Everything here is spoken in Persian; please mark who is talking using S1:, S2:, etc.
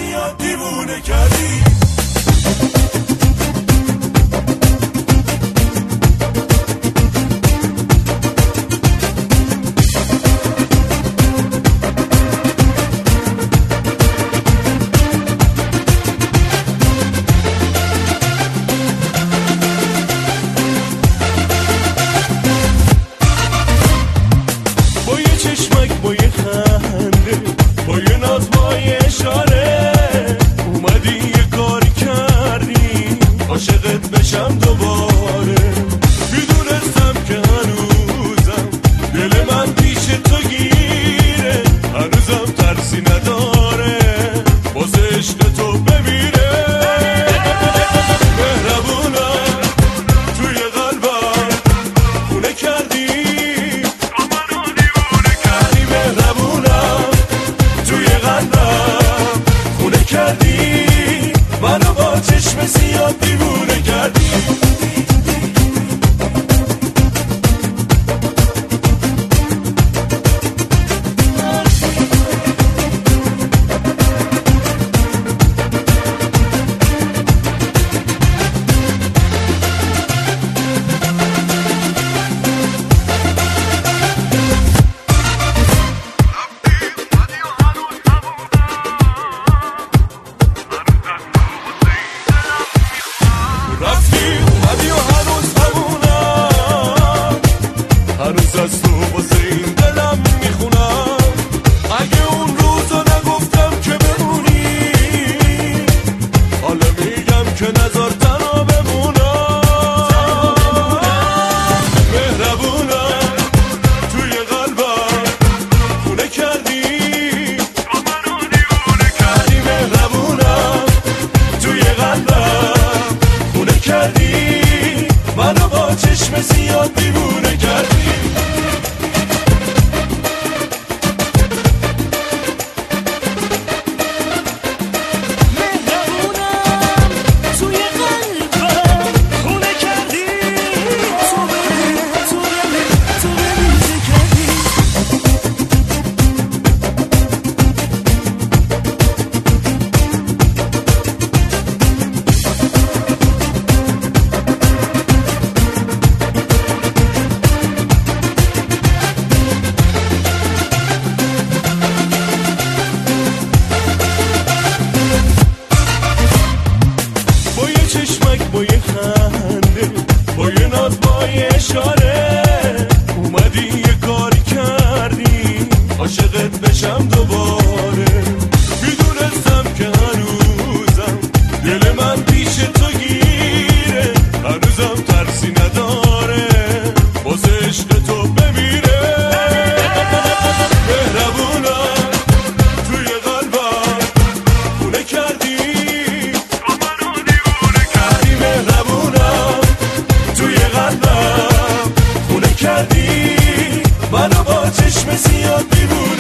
S1: زیاد دیوونه کردی.
S2: چشمک با یه خنده، با یه ناز، با یه اشاره، اومدی یه کاری کردی عاشقت بشم دوباره. میدونستم که هنوزم دل من پیش تو گیره، هنوزم ترسی نداره واسه عشق تو بمیره. مهربونم توی قلبم خونه کردی، منو با چشم زیاد دیوونه کردی. هنوز از تو واسه این دلم میخونم. اگه اون روزو نگفتم که بمونی، حالا میگم که نذار تنها بمونم. مهربونم توی قلبم خونه کردی، مهربونم توی قلبم خونه کردی. منو با چشم زیاد دیوونه کردی. چشمک با یه خنده، با یه ناز، با یه اشاره، اومدی یه کاری کردی عاشقت بشم دوباره. میدونستم که هنوزم دل من پیش تو گیره، هنوزم ترسی نداره واسه عشق تو بمیره. مهربونم توی قلبم خونه کردی، منو با چشم زیاد دیوونه